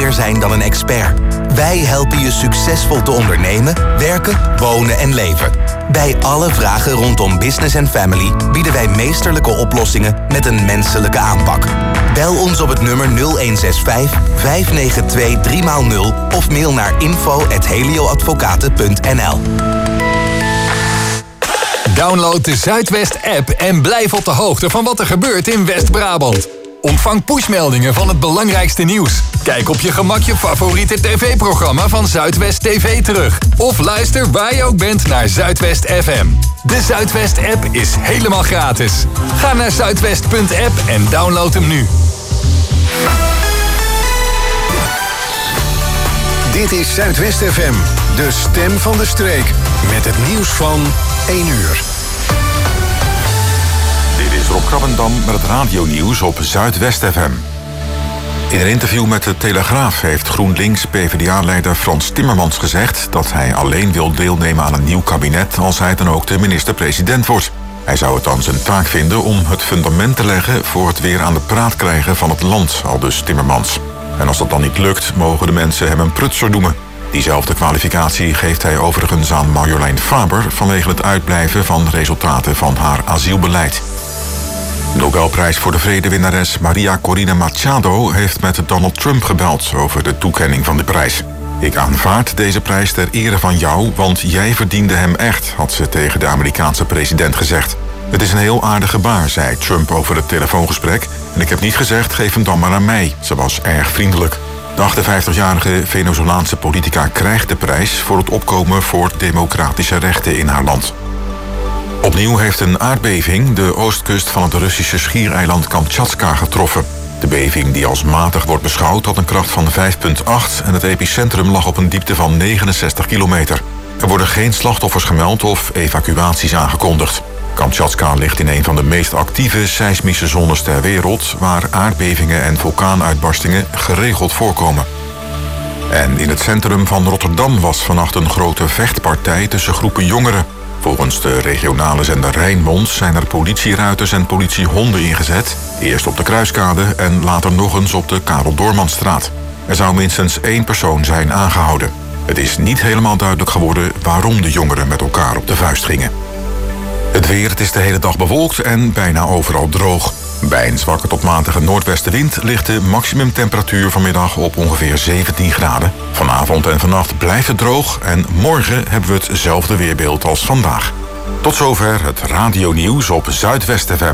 meer zijn dan een expert. Wij helpen je succesvol te ondernemen, werken, wonen en leven. Bij alle vragen rondom business en family bieden wij meesterlijke oplossingen met een menselijke aanpak. Bel ons op het nummer 0165 592 3x0 of mail naar info@helioadvocaten.nl. Download de Zuidwest-app en blijf op de hoogte van wat er gebeurt in West-Brabant. Ontvang pushmeldingen van het belangrijkste nieuws. Kijk op je gemak je favoriete tv-programma van Zuidwest TV terug. Of luister waar je ook bent naar Zuidwest FM. De Zuidwest-app is helemaal gratis. Ga naar zuidwest.app en download hem nu. Dit is Zuidwest FM, de stem van de streek. Met het nieuws van 1 uur. Dit is Rob Krabbendam met het radionieuws op Zuidwest FM. In een interview met de Telegraaf heeft GroenLinks-PvdA-leider Frans Timmermans gezegd dat hij alleen wil deelnemen aan een nieuw kabinet als hij dan ook de minister-president wordt. Hij zou het dan zijn taak vinden om het fundament te leggen voor het weer aan de praat krijgen van het land, aldus Timmermans. En als dat dan niet lukt, mogen de mensen hem een prutser noemen. Diezelfde kwalificatie geeft hij overigens aan Marjolein Faber vanwege het uitblijven van resultaten van haar asielbeleid. Nobelprijs voor de Vredewinnares Maria Corina Machado heeft met Donald Trump gebeld over de toekenning van de prijs. Ik aanvaard deze prijs ter ere van jou, want jij verdiende hem echt, had ze tegen de Amerikaanse president gezegd. Het is een heel aardig gebaar, zei Trump over het telefoongesprek. En ik heb niet gezegd, geef hem dan maar aan mij. Ze was erg vriendelijk. De 58-jarige Venezolaanse politica krijgt de prijs voor het opkomen voor democratische rechten in haar land. Opnieuw heeft een aardbeving de oostkust van het Russische schiereiland Kamtjatka getroffen. De beving, die als matig wordt beschouwd, had een kracht van 5,8 en het epicentrum lag op een diepte van 69 kilometer. Er worden geen slachtoffers gemeld of evacuaties aangekondigd. Kamtjatka ligt in een van de meest actieve seismische zones ter wereld, waar aardbevingen en vulkaanuitbarstingen geregeld voorkomen. En in het centrum van Rotterdam was vannacht een grote vechtpartij tussen groepen jongeren. Volgens de regionale zender Rijnmond zijn er politieruiters en politiehonden ingezet. Eerst op de Kruiskade en later nog eens op de Karel Doormanstraat. Er zou minstens 1 persoon zijn aangehouden. Het is niet helemaal duidelijk geworden waarom de jongeren met elkaar op de vuist gingen. Het weer, het is de hele dag bewolkt en bijna overal droog. Bij een zwakke tot matige noordwestenwind ligt de maximumtemperatuur vanmiddag op ongeveer 17 graden. Vanavond en vannacht blijft het droog en morgen hebben we hetzelfde weerbeeld als vandaag. Tot zover het radionieuws op Zuidwest FM.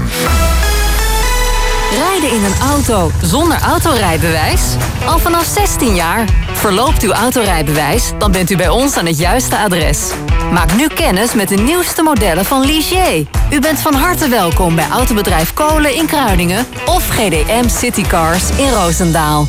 Rijden in een auto zonder autorijbewijs? Al vanaf 16 jaar. Verloopt uw autorijbewijs, dan bent u bij ons aan het juiste adres. Maak nu kennis met de nieuwste modellen van Ligier. U bent van harte welkom bij Autobedrijf Kolen in Kruiningen of GDM Citycars in Roosendaal.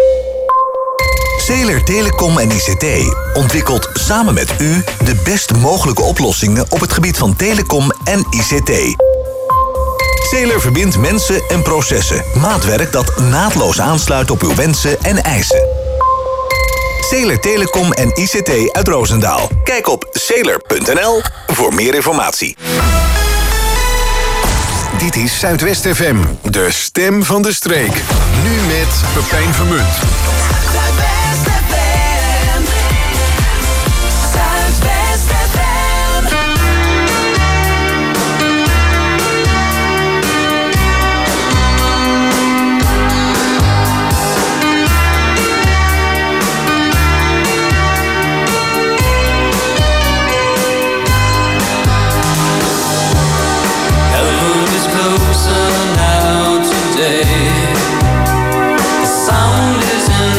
Zeeler Telecom en ICT ontwikkelt samen met u de best mogelijke oplossingen op het gebied van telecom en ICT. Zeeler verbindt mensen en processen. Maatwerk dat naadloos aansluit op uw wensen en eisen. Zeeler Telecom en ICT uit Roosendaal. Kijk op zeeler.nl voor meer informatie. Dit is Zuidwest FM, de stem van de streek. Nu met Pepijn Vermunt. Closer now today. The sound is in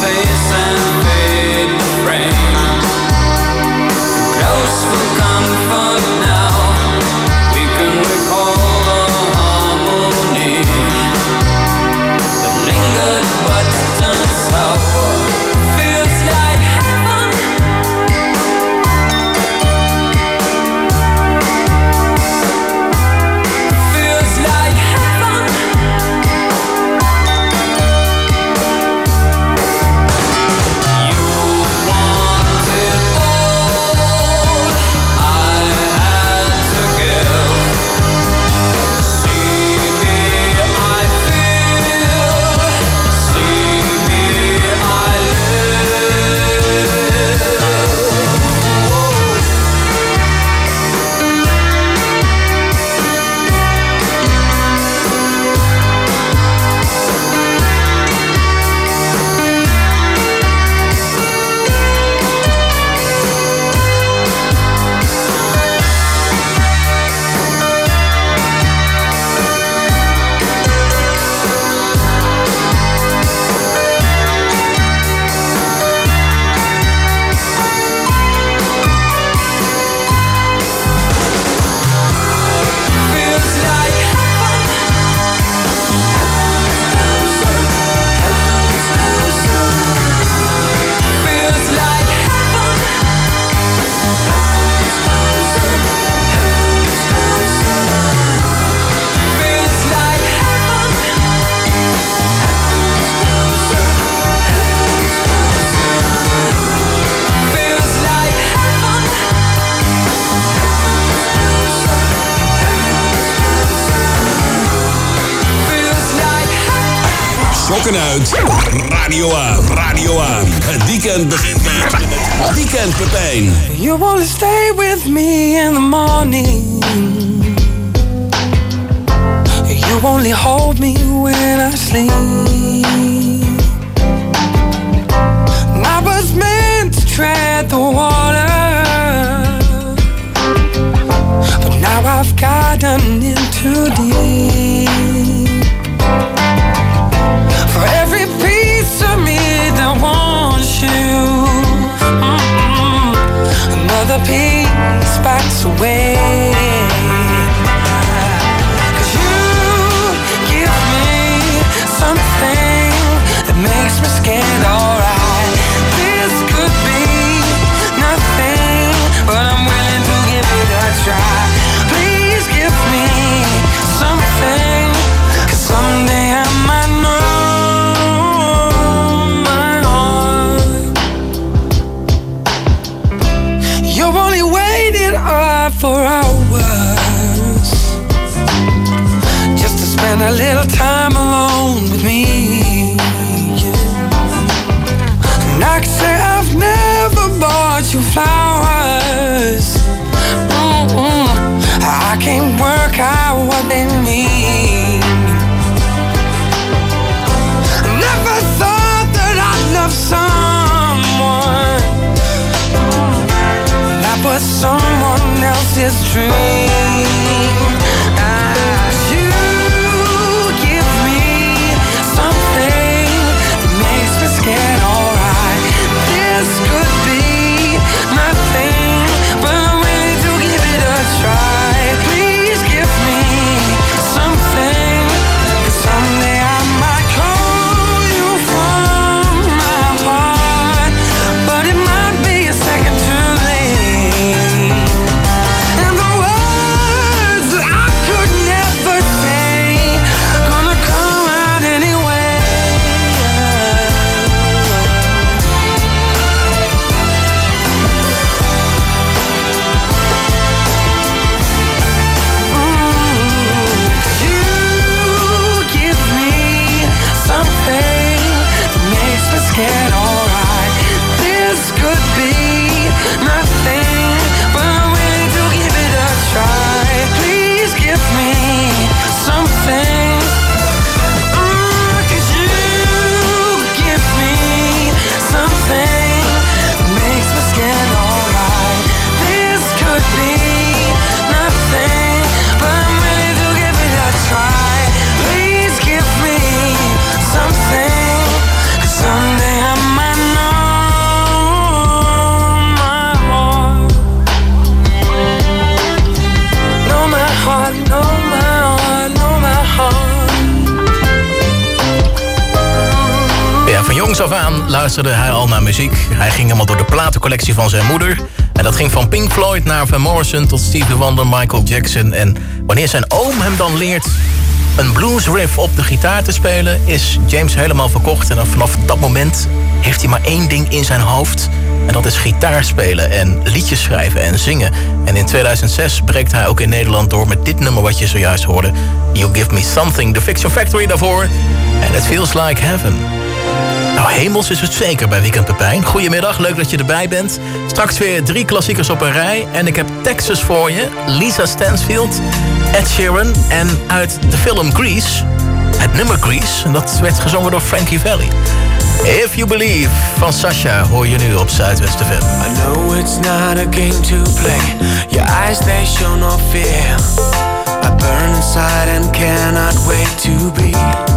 face and fade the frame. Close for comfort now. We can recall the harmony that lingered but turns sour. Feels like heaven. Feels like heaven. You want it all. I had to give. See me, I feel. See me, I live. Feels like heaven. Feels like heaven. Feels like heaven. Feels like heaven. Feels like heaven. Sokken uit, radio aan, radio aan. Het weekend begint met Weekend Pepijn. You wanna stay with me in the morning. You only hold me when I sleep. And I was meant to tread the water, but now I've gotten in too deep. For every piece of me that wants you, another piece backs away. 'Cause you give me something that makes me scared, alright. This could be nothing, but I'm willing to give it a try. Please give me something, 'cause someday I might know my heart. You're only waiting up for hours just to spend a little time alone with me. And I can say I've never bought you flowers. I can't work out what they mean. I never thought that I'd love someone that was someone else's dream. You give me something that makes me scared, alright. This could be nothing, but I'm willing to give it a try. Please give me something, 'cause someday I might call you from my heart, but it might be a second too late. And the world jongs af aan luisterde hij al naar muziek. Hij ging helemaal door de platencollectie van zijn moeder. En dat ging van Pink Floyd naar Van Morrison tot Stevie Wonder, Michael Jackson. En wanneer zijn oom hem dan leert een bluesriff op de gitaar te spelen, is James helemaal verkocht. En dan vanaf dat moment heeft hij maar één ding in zijn hoofd. En dat is gitaar spelen en liedjes schrijven en zingen. En in 2006 breekt hij ook in Nederland door met dit nummer wat je zojuist hoorde. You Give Me Something, The Fiction Factory daarvoor. En It Feels Like Heaven. Nou, hemels is het zeker bij Weekend Pepijn. Goedemiddag, leuk dat je erbij bent. Straks weer 3 klassiekers op een rij. En ik heb Texas voor je, Lisa Stansfield, Ed Sheeran en uit de film Grease, het nummer Grease. En dat werd gezongen door Frankie Valli. If You Believe van Sasha hoor je nu op Zuidwest FM. I know it's not a game to play. Your eyes, they show no fear. I burn inside and cannot wait to be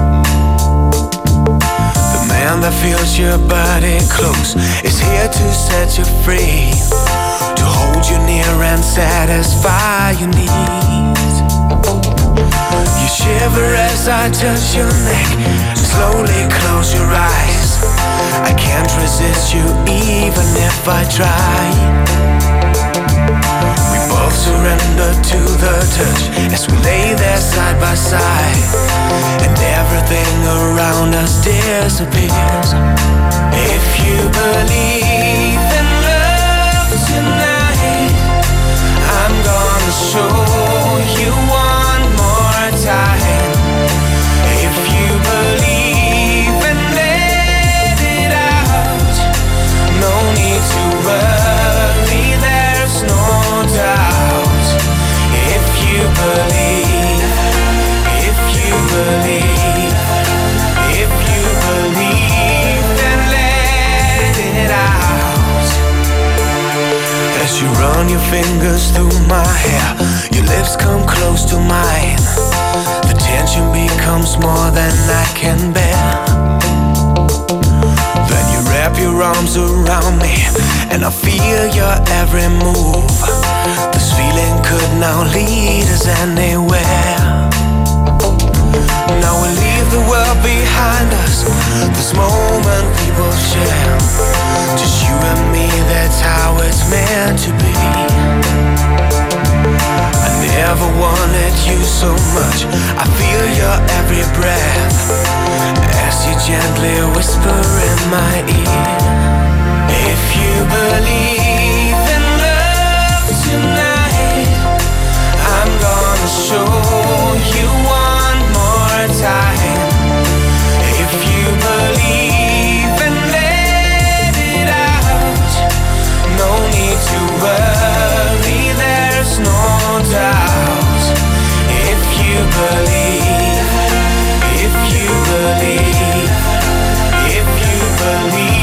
the man that feels your body close, is here to set you free, to hold you near and satisfy your needs. You shiver as I touch your neck, slowly close your eyes. I can't resist you even if I try. We both surrender to the touch as we lay there side by side, and everything around us disappears. If you believe in love tonight, I'm gonna show you one more time. If you believe and let it out, no need to worry, there's no doubt. If you believe, if you believe, if you believe, then let it out. As you run your fingers through my hair, your lips come close to mine. The tension becomes more than I can bear. Then you wrap your arms around me, and I feel your every move. This feeling could now lead us anywhere. Now we leave the world behind us, this moment we will share. Just you and me, that's how it's meant to be. I never wanted you so much, I feel your every breath as you gently whisper in my ear. If you believe in love tonight, I'm gonna show you one more time. If you believe and let it out, no need to worry, there's no doubt. If you believe, if you believe, if you believe.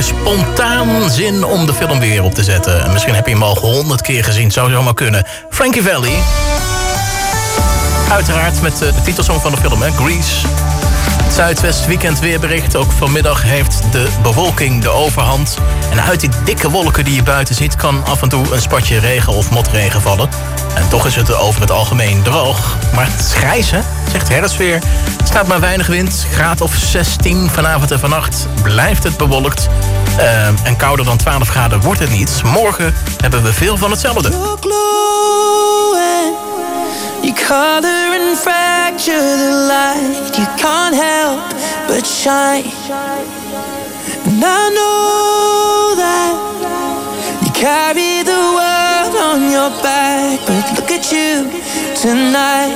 je spontaan zin om de film weer op te zetten. En misschien heb je hem al 100 keer gezien, zou zomaar kunnen. Frankie Valli. Uiteraard met de titelsong van de film, hè? Grease. Het Zuidwest Weekend weerbericht. Ook vanmiddag heeft de bewolking de overhand. En uit die dikke wolken die je buiten ziet kan af en toe een spatje regen of motregen vallen. En toch is het over het algemeen droog. Maar het is grijs, hè? Zegt herfstweer. Er staat maar weinig wind. Graad of 16 vanavond en vannacht blijft het bewolkt. En kouder dan 12 graden wordt het niet. Morgen hebben we veel van hetzelfde. You color and fracture the light. You can't help but shine. And I know that you carry the world on your back. But look at you tonight.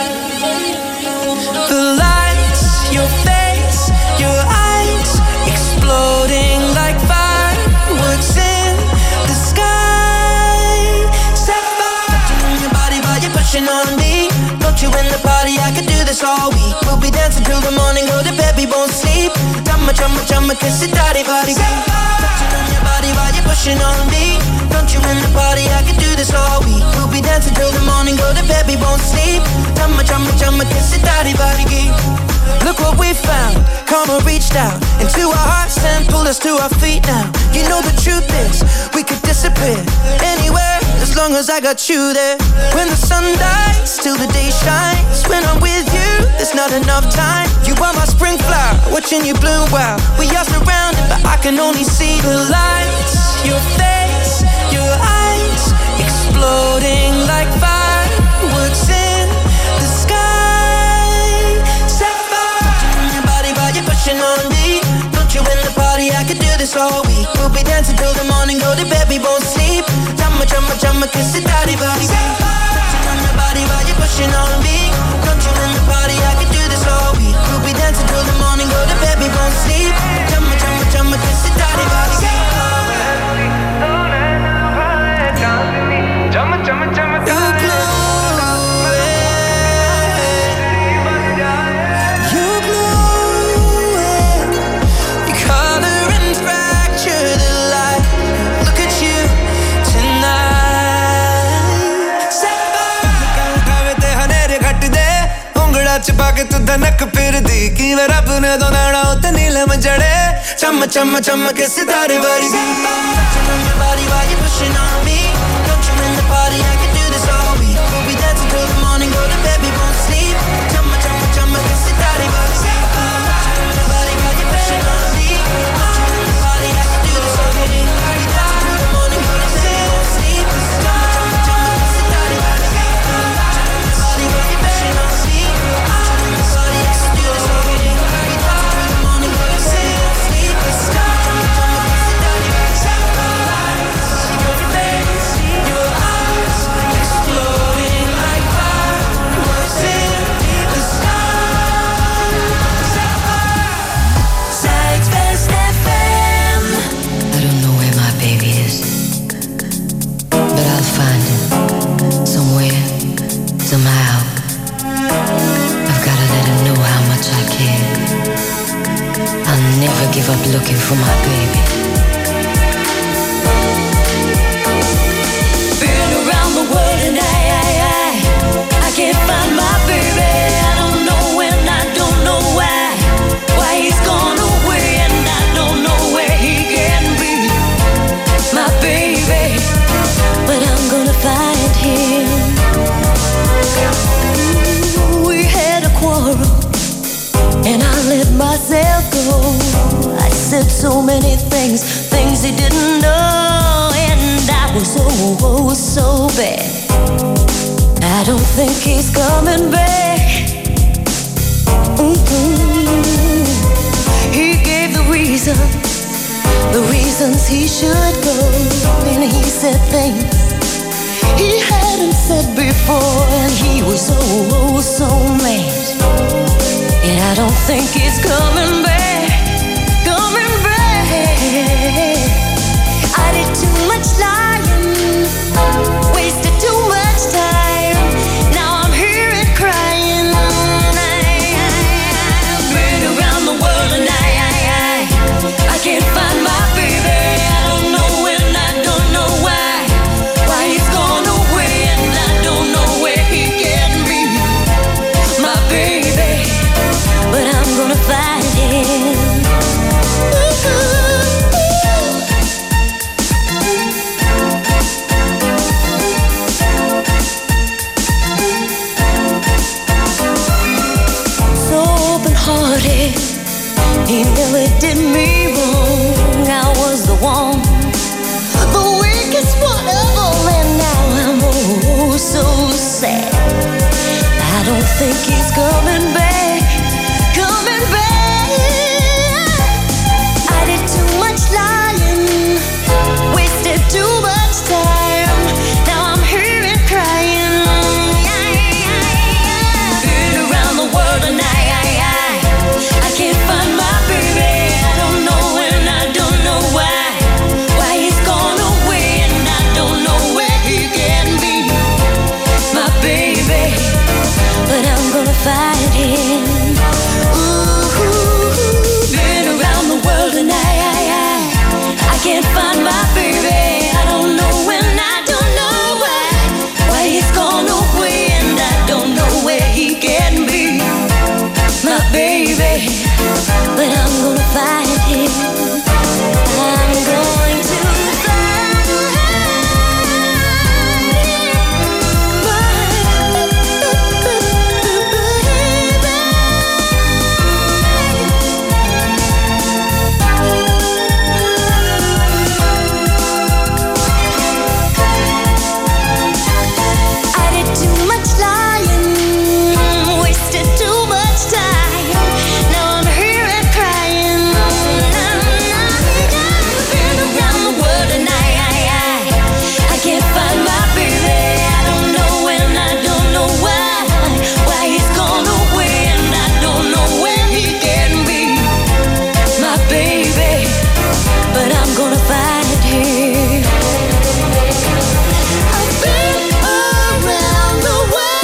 The lights, your face, your eyes, exploding like fireworks in the sky. Set fire to your body while you're pushing on me. Don't you in the party, I could do this all week. We'll be dancing till the morning, go to bed, we won't sleep. Chumma, chumma, chumma, kiss it, daddy, body. Touching on your body while you're pushing on me. Don't you in the party, I could do this all week. We'll be dancing till the morning, go to bed, we won't sleep. Chumma, chumma, chumma, kiss it, daddy, body. Look what we found, karma reached out into our hearts and pulled us to our feet now. You know the truth is, we could disappear anywhere as long as I got you there. When the sun dies, till the day shines. When I'm with you, there's not enough time. You are my spring flower, watching you bloom wild. We are surrounded, but I can only see the lights. Your face, your eyes, exploding like fireworks in the sky. Set fire to your body while you're pushing on me. Don't you in the party, I could do this all week. We'll be dancing till the morning, go to bed, we won't sleep. Chumma, chumma, chumma, kiss it, daddy, body. Touching on your body while you're pushing on me. Don't you in the party, I could do this all week. We'll be dancing till the morning, go to bed, we won't sleep. Chumma, chumma, chumma, kiss it, daddy, body. छुपा के तू धनक फिर दी की वे रब ने दो नाड़ा उते नीलम जड़े चम चम चम के सितारे वर्गी Touching on your body while you're pushing on me. Don't you in the party, I can do this all week. We'll be dancing till the morning, go to bed, we won't sleep. Chumma, chumma, chumma, kiss it, daddy, body. Touching on your body while you're pushing on me. Don't you in the party, I can do this all week. We'll be dancing till the morning, go to bed, we won't sleep. Chumma, chumma, chumma, kiss it, daddy, body. Touching on your body while you're pushing on me. Don't you in the party, I can do this all week. We'll be dancing till the morning, go to bed, we won't sleep. Chumma, chumma, chumma, kiss it, daddy, body. Somehow, I've gotta let him know how much I care. I'll never give up looking for my baby. Been around the world and I can't find my baby. I don't know when, I don't know why he's gone away, and I don't know where he can be. My baby, but I'm gonna find him. We had a quarrel and I let myself go. I said so many things he didn't know, and I was oh so bad. I don't think he's coming back. He gave the reasons he should go, and he said things he hadn't said before, and he was oh so mad. And I don't think he's coming back, coming back. I did too much lying, wasted too much time. Now I'm here and crying. I've been around the world and I can't find my baby. coming back, coming back. I did too much lying, wasted too much time. Now I'm here and crying. Been around the world and I can't find my baby. I don't know and I don't know why he's gone away and I don't know where he can be, my baby. But I'm gonna find him. Ooh, been around the world and I can't find my baby. I don't know and I don't know why he's gone away and I don't know where he can be, my baby. But I'm gonna find him. I'm going to find him. I did too much lying, wasted too much time. Now I'm here and crying. Been around the world and I can't find my baby. I don't know and I don't know why he's gone away and I don't know where he can be, my baby. But I'm gonna find him. I've been around the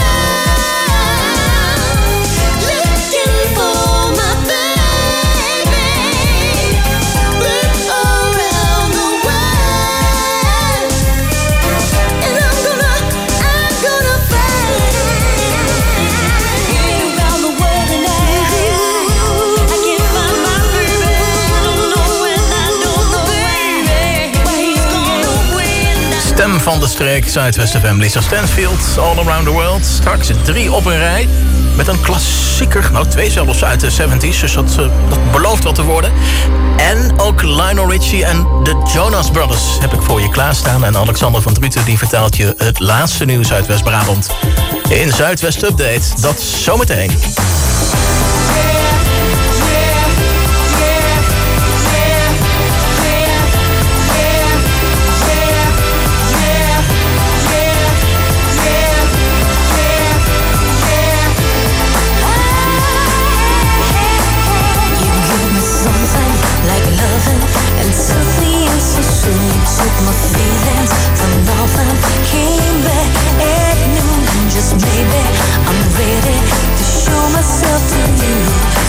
world looking for my baby. Been around the world and I'm gonna find him. Been around the world and I can't find my baby. I don't know and I don't know why he's gone away and I Stem van de streek, Zuidwest FM, Lisa Stansfield, All Around the World. Straks 3 op een rij met een klassieker, nou 2 zelfs uit de 70s, dus dat belooft wat te worden. En ook Lionel Richie en de Jonas Brothers heb ik voor je klaarstaan. En Alexander van Druten die vertelt je het laatste nieuws uit West-Brabant. In Zuidwest Update, dat zometeen. like loving and something so soon. Took my feelings from nothing, came back at noon. Just maybe I'm ready to show myself to you.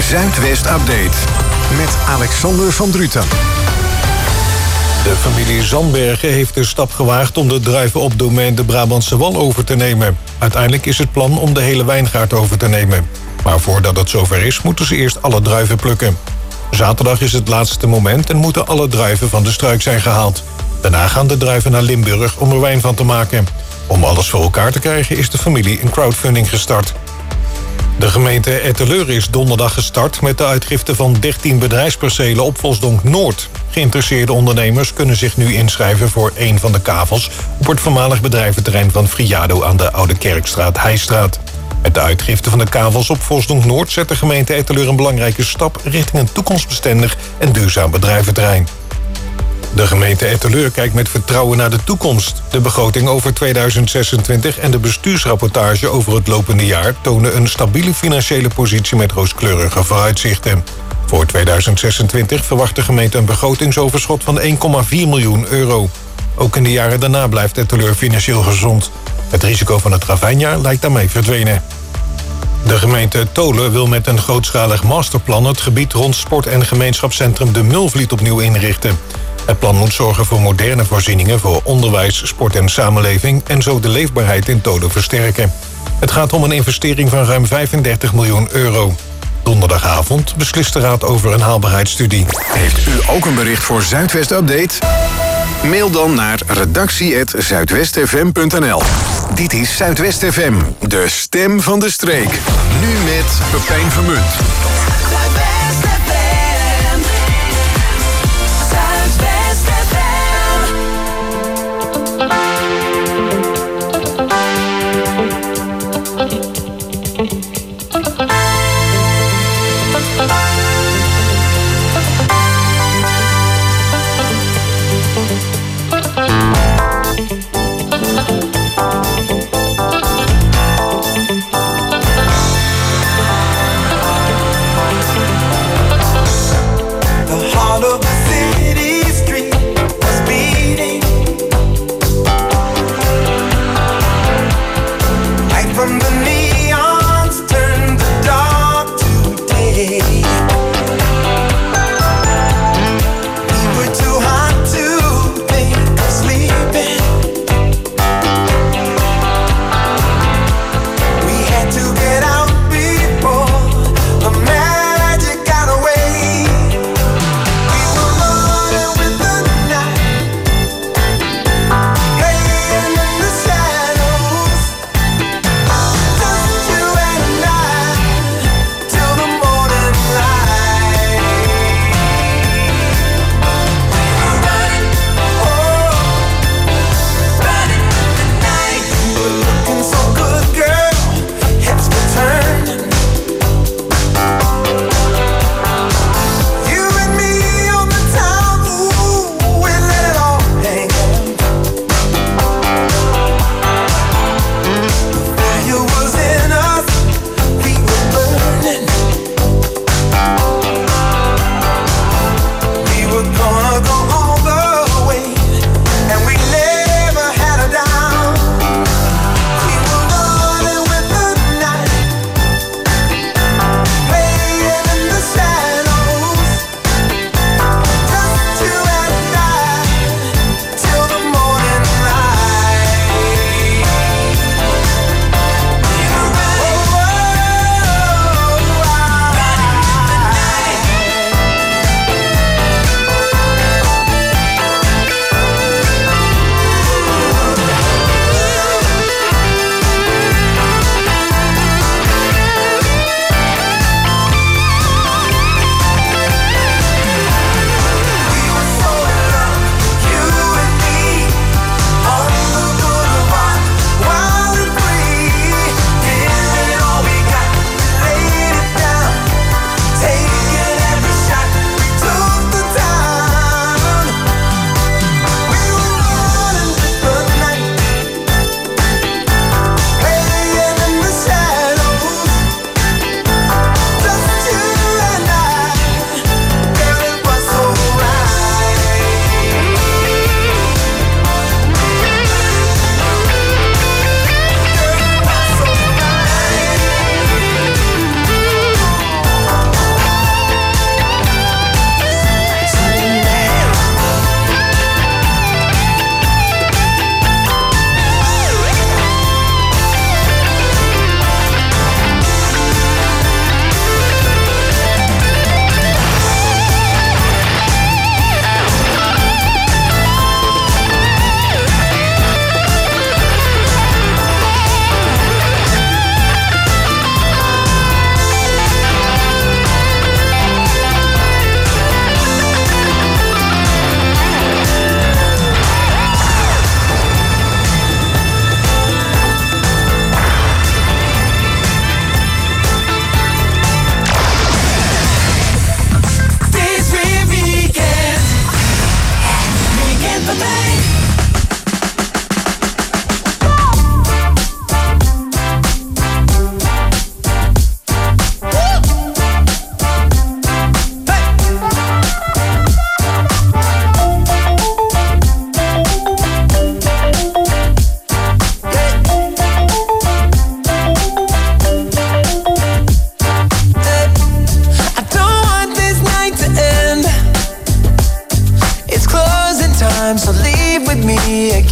Zuidwest Update met Alexander van Druten. De familie Zandbergen heeft de stap gewaagd om de druiven op domein de Brabantse Wal over te nemen. Uiteindelijk is het plan om de hele wijngaard over te nemen. Maar voordat het zover is, moeten ze eerst alle druiven plukken. Zaterdag is het laatste moment en moeten alle druiven van de struik zijn gehaald. Daarna gaan de druiven naar Limburg om er wijn van te maken. Om alles voor elkaar te krijgen is de familie een crowdfunding gestart. De gemeente Etteleur is donderdag gestart met de uitgifte van 13 bedrijfspercelen op Vosdonk Noord. Geïnteresseerde ondernemers kunnen zich nu inschrijven voor één van de kavels op het voormalig bedrijventerrein van Friado aan de Oude Kerkstraat Heijstraat. Met de uitgifte van de kavels op Vosdonk Noord zet de gemeente Etteleur een belangrijke stap richting een toekomstbestendig en duurzaam bedrijventerrein. De gemeente Etteleur kijkt met vertrouwen naar de toekomst. De begroting over 2026 en de bestuursrapportage over het lopende jaar tonen een stabiele financiële positie met rooskleurige vooruitzichten. Voor 2026 verwacht de gemeente een begrotingsoverschot van 1,4 miljoen euro. Ook in de jaren daarna blijft Etteleur financieel gezond. Het risico van het ravijnjaar lijkt daarmee verdwenen. De gemeente Tolen wil met een grootschalig masterplan het gebied rond sport- en gemeenschapscentrum De Mulvliet opnieuw inrichten. Het plan moet zorgen voor moderne voorzieningen voor onderwijs, sport en samenleving en zo de leefbaarheid in Tolen versterken. Het gaat om een investering van ruim 35 miljoen euro. Donderdagavond beslist de Raad over een haalbaarheidsstudie. Heeft u ook een bericht voor Zuidwest Update? Mail dan naar redactie@zuidwestfm.nl. Dit is Zuidwest FM, de stem van de streek. Nu met Pepijn Vermunt.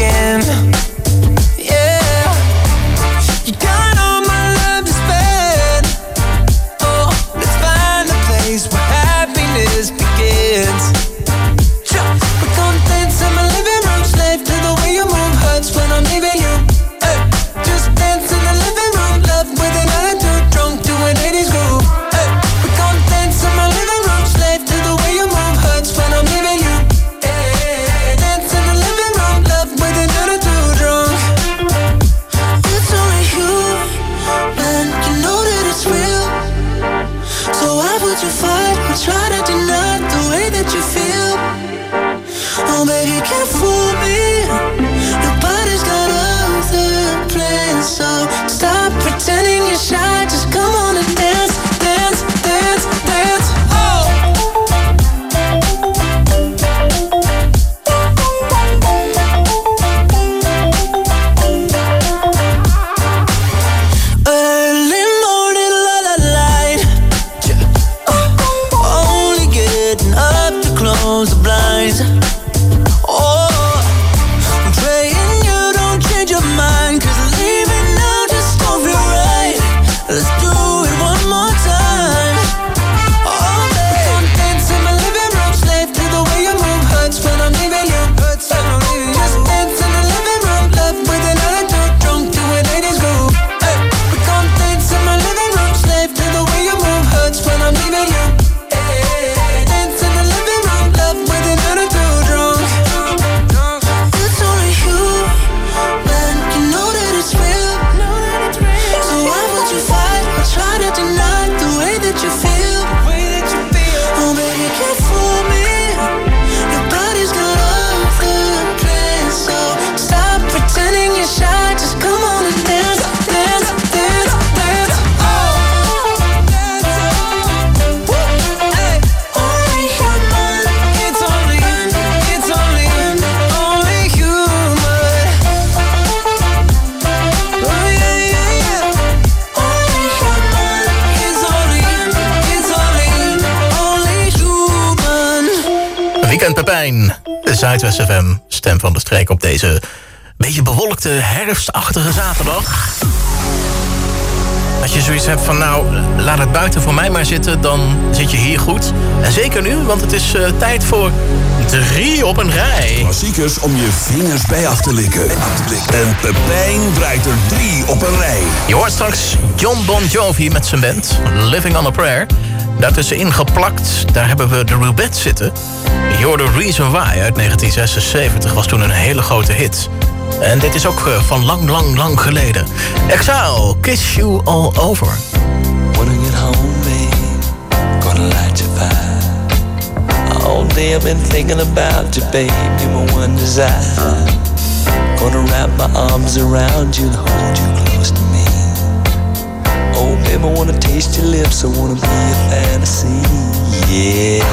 again. Yeah, you got all my love to spend. Oh, let's find a place where happiness begins. We're gonna dance in my living room, slave to the way you move. Hurts when I'm leaving you. Hey, just dance in the living room, love with an attitude, drunk to an 80s groove. Hey, we're gonna dance in my living room, slave to the way you move. Hurts when I'm leaving you. Hey, dance in the living room, love with an attitude, drunk. It's only you, man, you know that it's real. So why would you fight or try to deny the way that you feel? Oh baby, you can't fool me. Your body's got other plans. So stop pretending you're shy. Just come on and dance, dance, dance, dance. Oh, early morning, la la light. Only getting up to close the blinds. Oh, I'm praying you don't change your mind, 'cause leaving now just don't feel right. Let's do it one more time. Oh, baby, I'm dancing in my living room, slave to the way you move. Hurts when I'm leaving you. Hurts when I'm leaving you. Just dance in the living room, love with an attitude, drunk to an 80s groove. Hey, we're gonna dance in my living room, slave to the way you move. Hurts when I'm leaving you. Hey, dance in the living room, love with an attitude, drunk. It's only you, man, you know that it's real. So why would you fight or try to deny the way that you feel? Oh baby, you can't fool me. Your body's got other plans. So stop pretending you're shy. Just come on and dance, dance, dance, dance. Oh, hey, only human. It's only human. Oh yeah, yeah, yeah. Only human. It's only human. Weekend Pepijn, de Zuidwest FM, stem van de streek op deze beetje bewolkte herfstachtige zaterdag. Als je zoiets hebt van nou, laat het buiten voor mij maar zitten, dan zit je hier goed. En zeker nu, want het is tijd voor 3 op een rij. Klassiekers om je vingers bij af te likken. En Pepijn draait er 3 op een rij. Je hoort straks John Bon Jovi met zijn band, Living on a Prayer. Daartussenin geplakt, daar hebben we de Rubettes zitten. Je hoorde Reason Why uit 1976, was toen een hele grote hit. En dit is ook van lang, lang, lang geleden. Exile, Kiss You All Over. Wanna get home, babe, gonna light your fire. All day I've been thinking about you, babe, you're my one desire. Gonna wrap my arms around you and hold you close to me. Oh, babe, I wanna taste your lips, I wanna be a fantasy, yeah.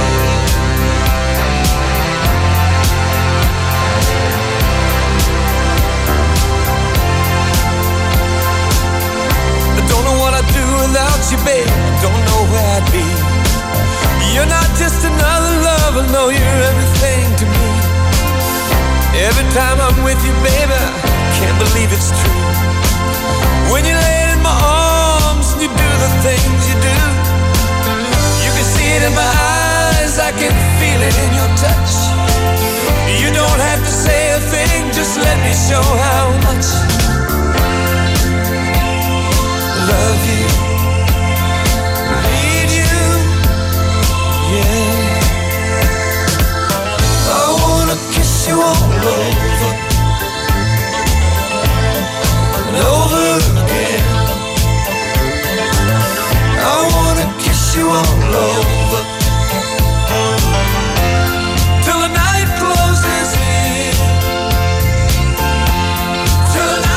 Without you, babe, I don't know where I'd be. You're not just another lover, no, you're everything to me. Every time I'm with you, baby, I can't believe it's true. When you lay in my arms and you do the things you do, you can see it in my eyes, I can feel it in your touch. You don't have to say a thing, just let me show how much I love you. You all over and over again. I wanna kiss you all over till the night closes in. Till the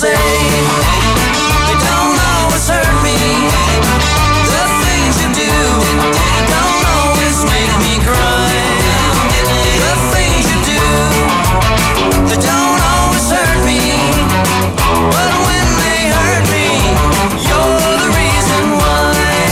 say they don't always hurt me. The things you do don't always make me cry. The things you do, they don't always hurt me. But when they hurt me, you're the reason why.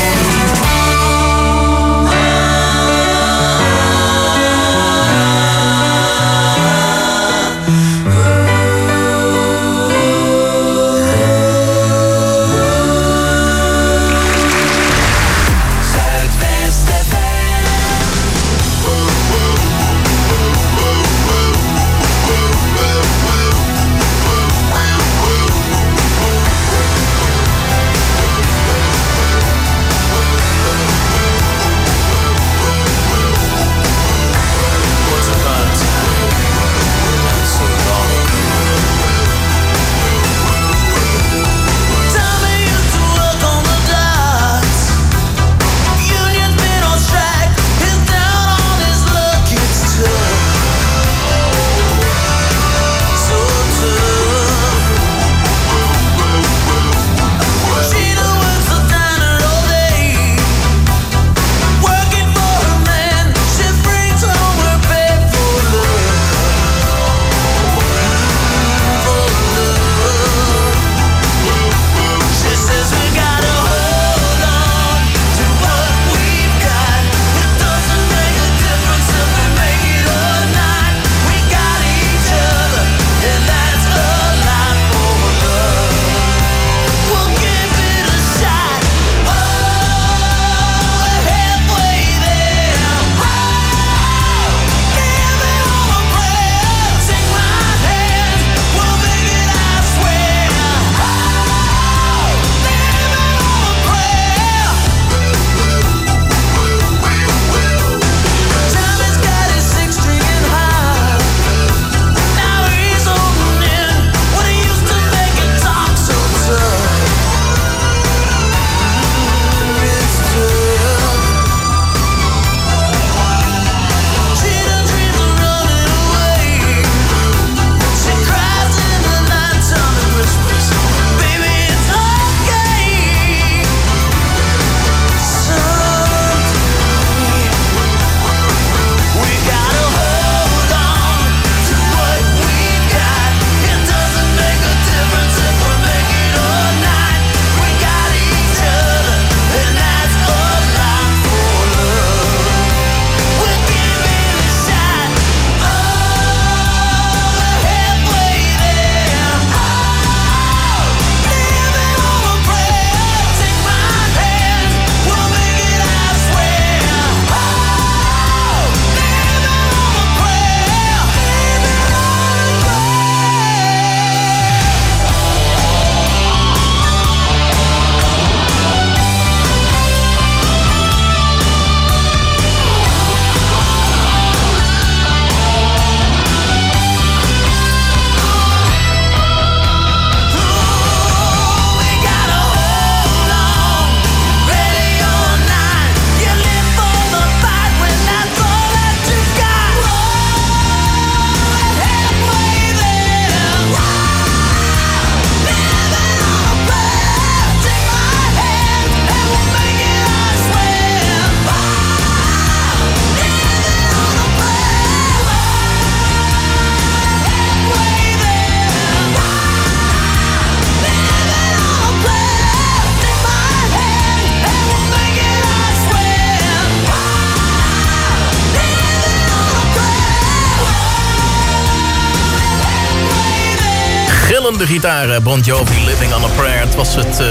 De gitaar, Bon Jovi, Living on a Prayer. Het was het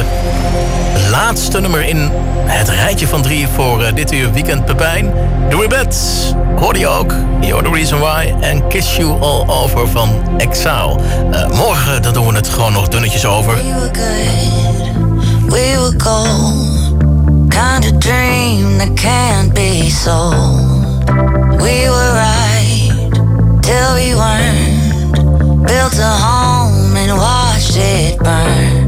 laatste nummer in het rijtje van 3 voor dit uur Weekend Pepijn. The Rebettes, hoorde je ook. You're the Reason Why. En Kiss You All Over van Exile. Morgen dan doen we het gewoon nog dunnetjes over. We were good, we were gold. Kind of dream that can't be sold. We were right till we weren't. Built a home and watched it burn.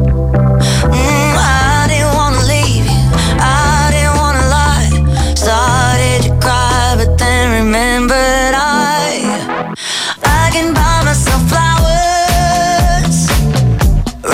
I didn't want to leave you, I didn't want to lie. Started to cry, but then remembered I can buy myself flowers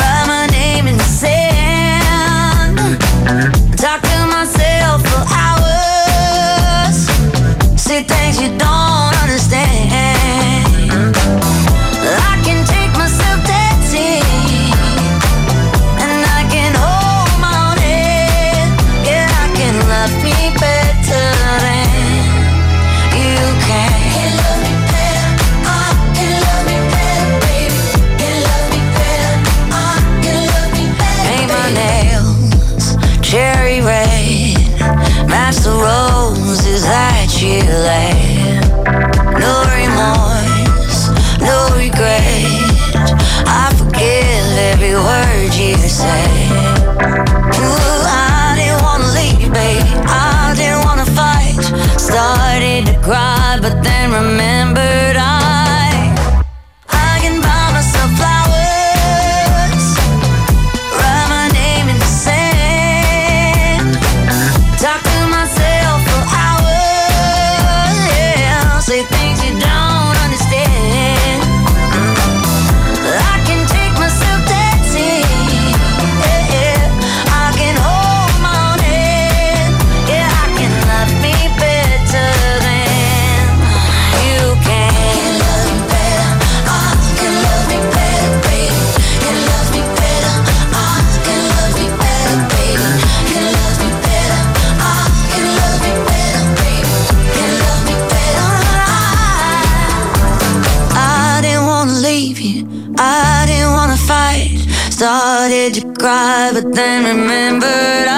started to cry, but then remembered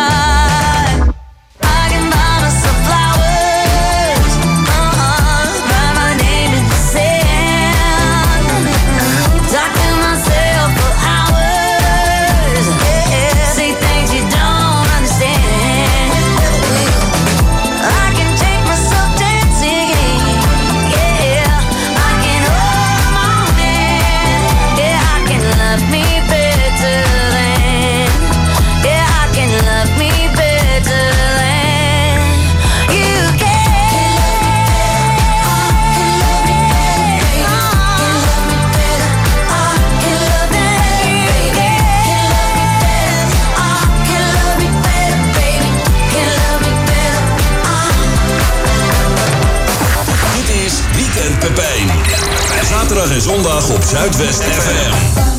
I can buy myself flowers, write my name in the sand, talk to myself for hours, say things you don't understand. I can take myself dancing, I can hold my morning, I can love me better than, I can love me better than you can. Dit is Weekend Pepijn. Zaterdag en zondag op Zuidwest FM.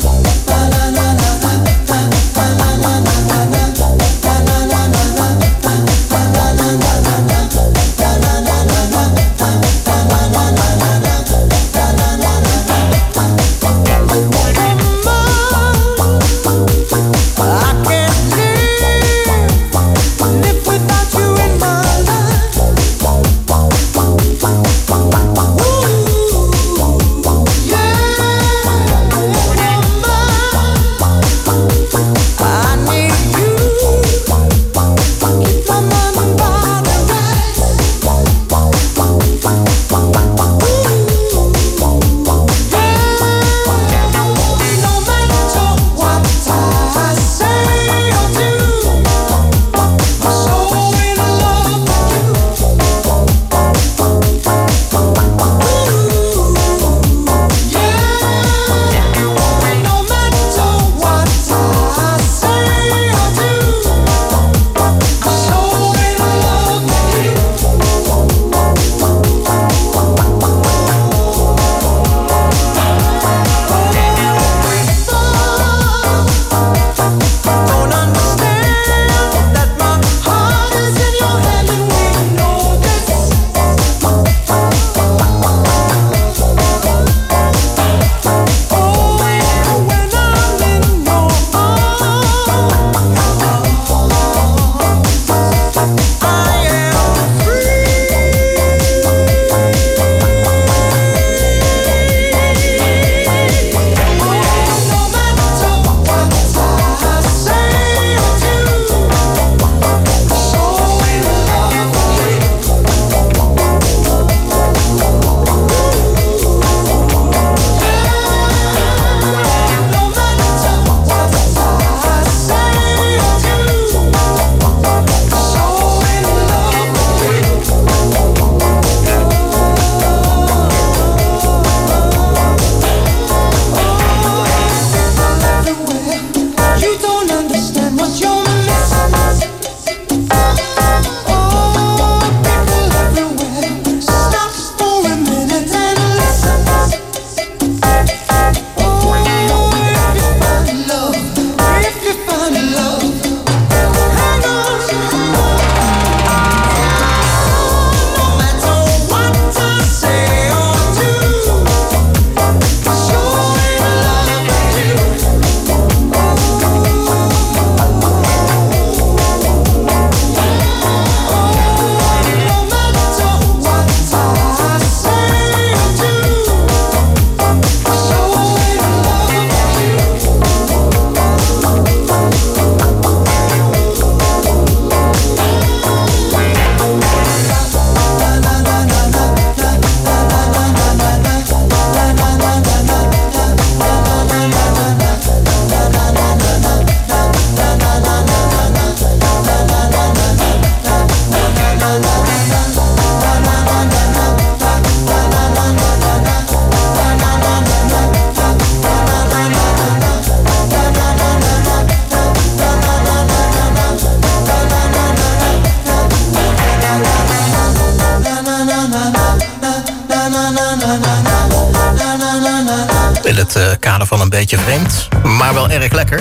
In het kader van een beetje vreemd, maar wel erg lekker.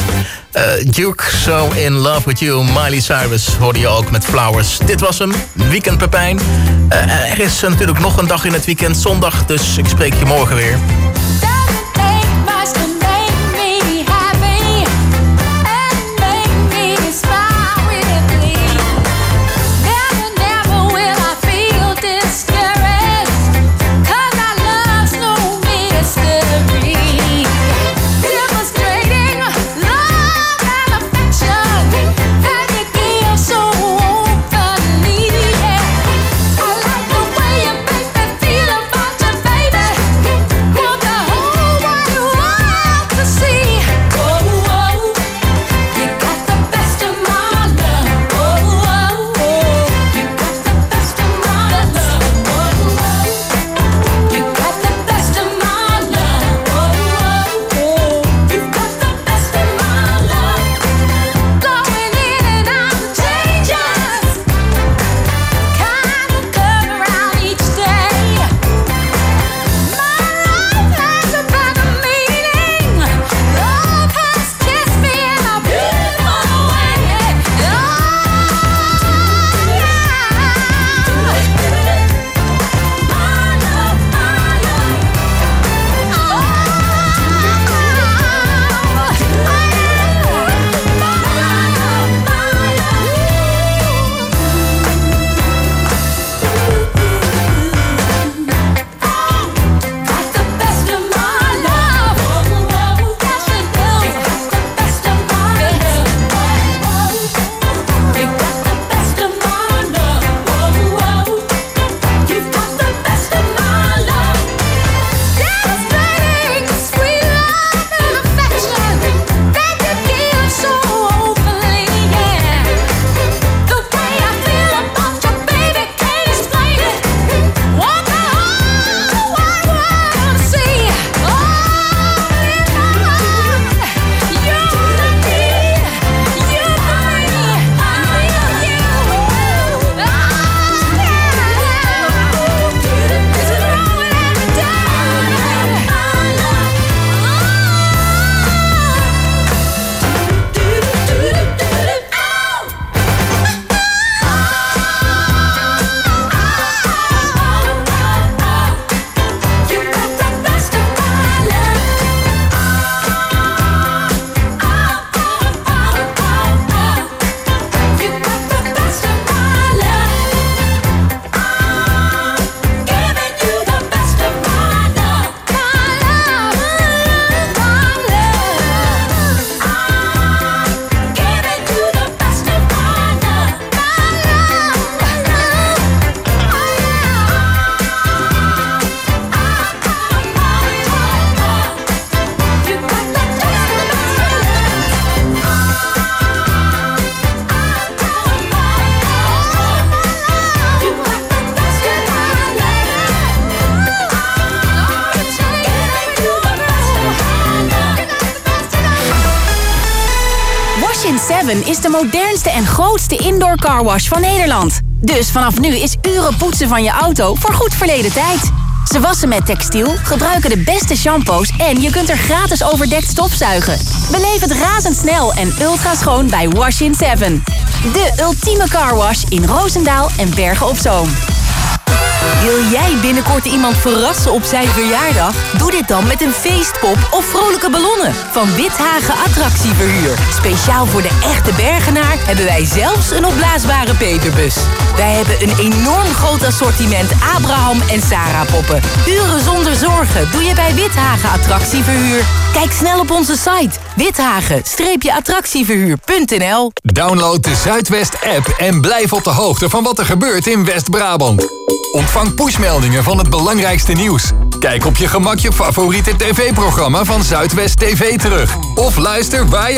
Duke, So In Love With You, Miley Cyrus hoorde je ook met Flowers. Dit was hem, Weekend Pepijn. Er is natuurlijk nog een dag in het weekend, zondag, dus ik spreek je morgen weer. Doesn't take much to make me happy. Wash in 7 is de modernste en grootste indoor carwash van Nederland. Dus vanaf nu is uren poetsen van je auto voorgoed verleden tijd. Ze wassen met textiel, gebruiken de beste shampoos en je kunt er gratis overdekt stofzuigen. Beleef het razendsnel en ultra schoon bij Wash in 7. De ultieme carwash in Roosendaal en Bergen op Zoom. Wil jij binnenkort iemand verrassen op zijn verjaardag? Doe dit dan met een feestpop of vrolijke ballonnen van Withagen Attractieverhuur. Speciaal voor de echte Bergenaar hebben wij zelfs een opblaasbare peperbus. Wij hebben een enorm groot assortiment Abraham en Sarah poppen. Uren zonder zorgen doe je bij Withagen Attractieverhuur. Kijk snel op onze site withagen-attractieverhuur.nl. Download de Zuidwest-app en blijf op de hoogte van wat er gebeurt in West-Brabant. Ontvang pushmeldingen van het belangrijkste nieuws. Kijk op je gemak je favoriete tv-programma van Zuidwest TV terug. Of luister waar je